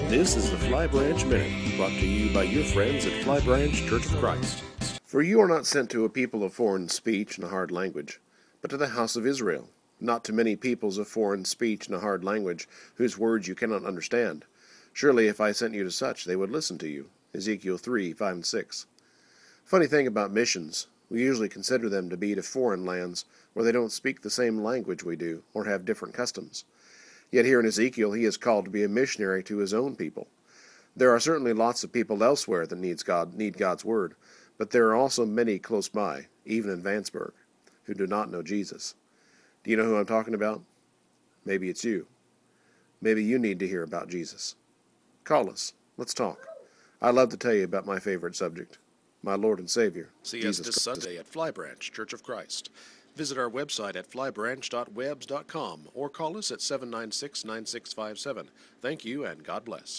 This is the Fly Branch Minute, brought to you by your friends at Fly Branch Church of Christ. For you are not sent to a people of foreign speech and a hard language, but to the house of Israel, not to many peoples of foreign speech and a hard language, whose words you cannot understand. Surely if I sent you to such, they would listen to you. Ezekiel 3:5 and 6. Funny thing about missions, we usually consider them to be to foreign lands where they don't speak the same language we do, or have different customs. Yet here in Ezekiel, he is called to be a missionary to his own people. There are certainly lots of people elsewhere that need God's word, but there are also many close by, even in Vanceburg, who do not know Jesus. Do you know who I'm talking about? Maybe it's you. Maybe you need to hear about Jesus. Call us. Let's talk. I'd love to tell you about my favorite subject, my Lord and Savior, See Jesus us this Christ. Sunday at Fly Branch Church of Christ. Visit our website at flybranch.webs.com or call us at 796-9657. Thank you and God bless.